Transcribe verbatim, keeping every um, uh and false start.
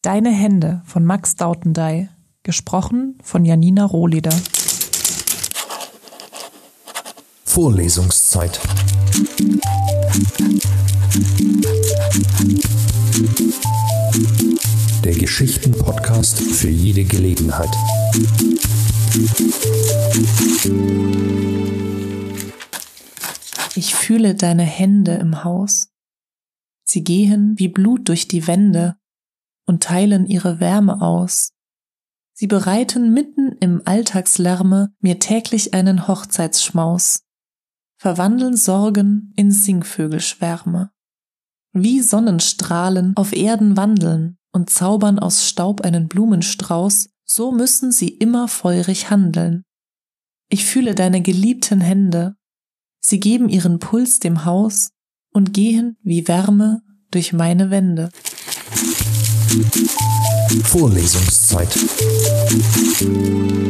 Deine Hände von Max Dautendey, gesprochen von Janina Rohleder. Vorlesungszeit. Der Geschichten-Podcast für jede Gelegenheit. Ich fühle deine Hände im Haus. Sie gehen wie Blut durch die Wände und teilen ihre Wärme aus. Sie bereiten mitten im Alltagslärme mir täglich einen Hochzeitsschmaus, verwandeln Sorgen in Singvögelschwärme. Wie Sonnenstrahlen auf Erden wandeln und zaubern aus Staub einen Blumenstrauß, so müssen sie immer feurig handeln. Ich fühle deine geliebten Hände, sie geben ihren Puls dem Haus und gehen wie Wärme durch meine Wände. Vorlesungszeit.